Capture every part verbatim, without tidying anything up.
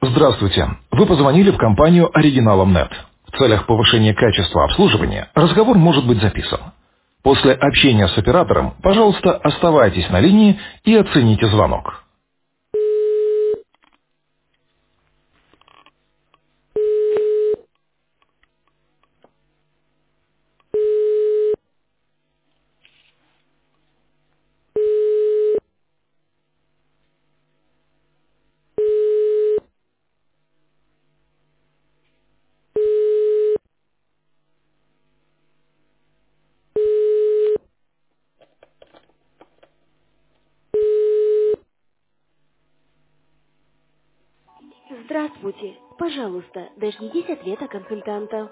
Здравствуйте. Вы позвонили в компанию Оригиналом.нет. В целях повышения качества обслуживания разговор может быть записан. После общения с оператором, пожалуйста, оставайтесь на линии и оцените звонок. Здравствуйте. Пожалуйста, дождитесь ответа консультанта.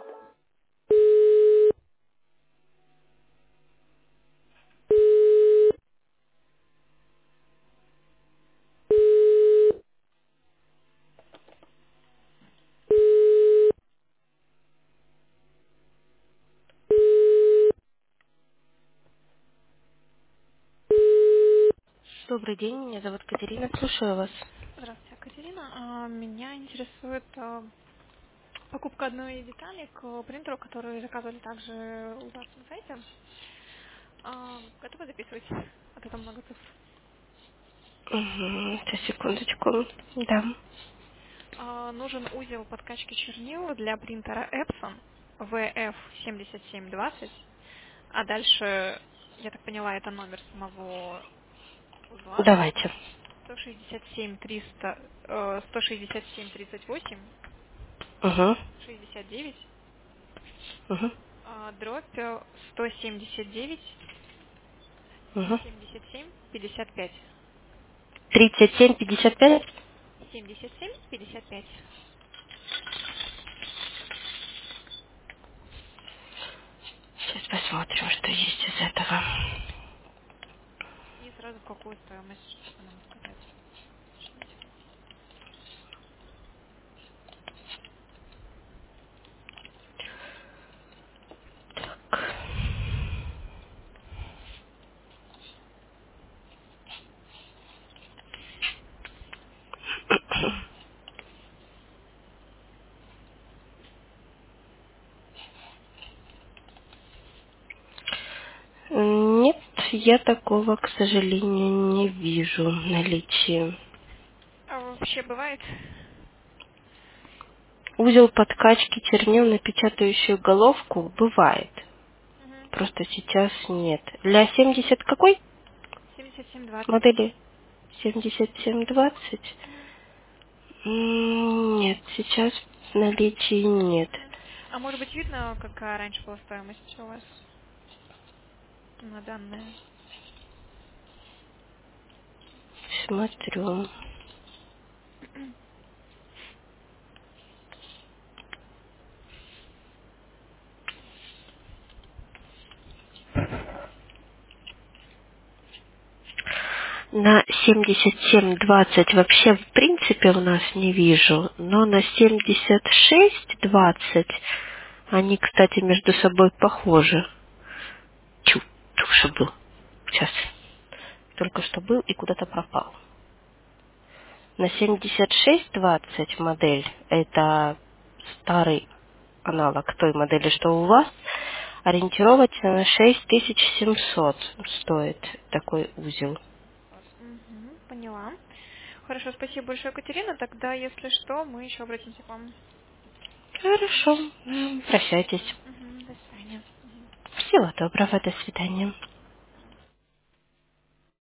Добрый день, меня зовут Катерина, слушаю вас. Здравствуйте, Катерина. А, Меня интересует а, покупка одной детали к принтеру, который заказывали также у вас на сайте. А, Готовы записывать? А то там много цифр. Угу, сейчас, секундочку. Да. А, Нужен узел подкачки чернил для принтера Epson ви эф семьдесят семь двадцать. А дальше, я так поняла, это номер самого узла. Давайте. сто шестьдесят семь триста, э, сто шестьдесят семь тридцать восемь Угу. шестьдесят девять. Угу. А, Дробь э, сто семьдесят девять Угу. семьдесят семь пятьдесят пять. тридцать семь пятьдесят пять. семьдесят семь пятьдесят пять. Сейчас посмотрим, что есть из этого. И сразу в какую стоимость, чтобы нам сказать. Уточнить. Нет, я такого, к сожалению, не вижу в наличии. А вообще бывает? Узел подкачки чернил на печатающую головку бывает. Угу. Просто сейчас нет. Для семьдесят какой семьдесят семь двадцать. модели? семьдесят семь двадцать? Угу. М, Нет, сейчас в наличии нет. Угу. А может быть видно, какая раньше была стоимость у вас на данное? Смотрю. На семьдесят семь двадцать вообще в принципе у нас не вижу, но на семьдесят шесть двадцать они, кстати, между собой похожи. Чу, только что был. Сейчас. Только что был и куда-то пропал. На семьдесят шесть двадцать модель, это старый аналог той модели, что у вас, ориентировочно на шесть тысяч семьсот стоит такой узел. Угу. Поняла. Хорошо, спасибо большое, Катерина. Тогда, если что, мы еще обратимся к вам. Хорошо, м, прощайтесь. Угу. До свидания. Мгм. Всего доброго, до свидания.